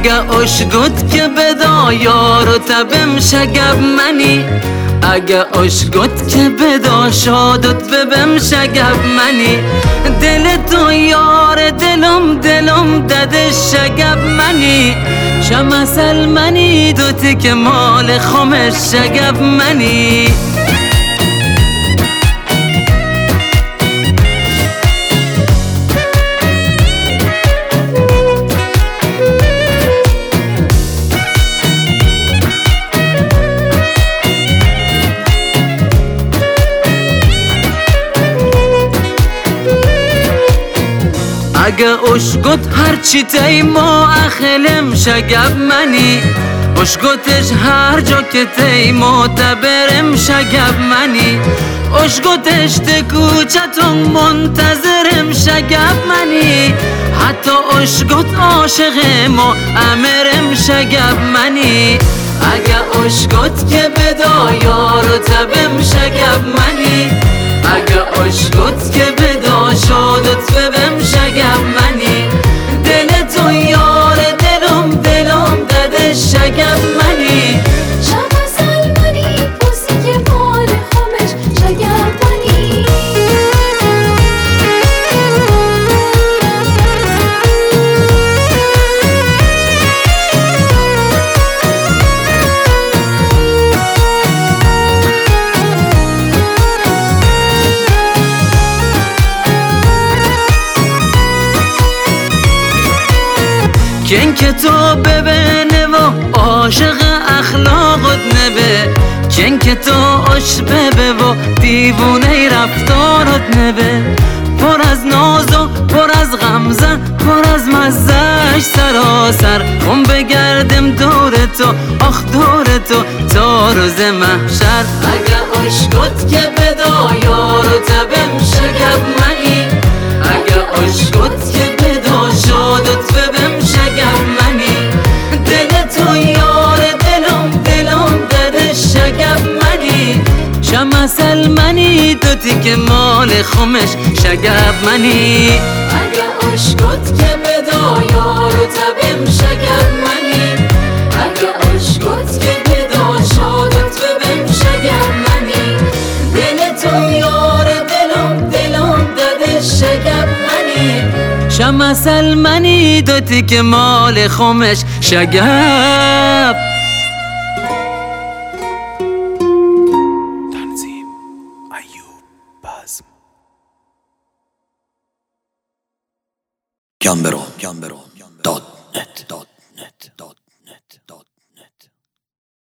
اگه اشگوت که بدا یارو تبم شگب منی اگه اشگوت که بدا شادت ببم شگب منی دل تو یار دلم دده شگب منی شمع سلمنی دوتی که مال خمش شگب منی اگه اشگوت هرچی تیما اخلم شگب منی اشگوتش هر جا که تیما تبرم شگب منی اشگوتش تکوچتون منتظرم شگب منی حتی اشگوت عاشق ما امرم شگب منی اگه اشگوت که بدا یارو تبم شگب منی اگه اشگوت که بدا شادت ببم شگب منی دل تو یار دلم دده شگب منی شمع سلمنی پوسی که مال خمش شگب منی کن که تو ببینه و عاشق اخلاقت نبه کن که تو عشق ببه و دیوونه رفتارت نبه پر از ناز و پر از غمزه پر از مزهش سراسر خون بگردم دور تو آخ دور تو تا روز محشر اگه اشگوت که بدا یارو تبم شگب منی اگه اشگوت که بدا شادت ببم شگب منی دل تو یار دلم دده شگب منی شمع سلمنی دوتی که مال خمش شگب منی اگه اشگوت که بدا یارو تبم شگب منی اگه اشگوت که بدا شادت ببم شگب منی دل تو یار دلم دده شگب منی شمع سلمنی دوتی که مال خمش شگب تنظیم ایوب بزم گامبرو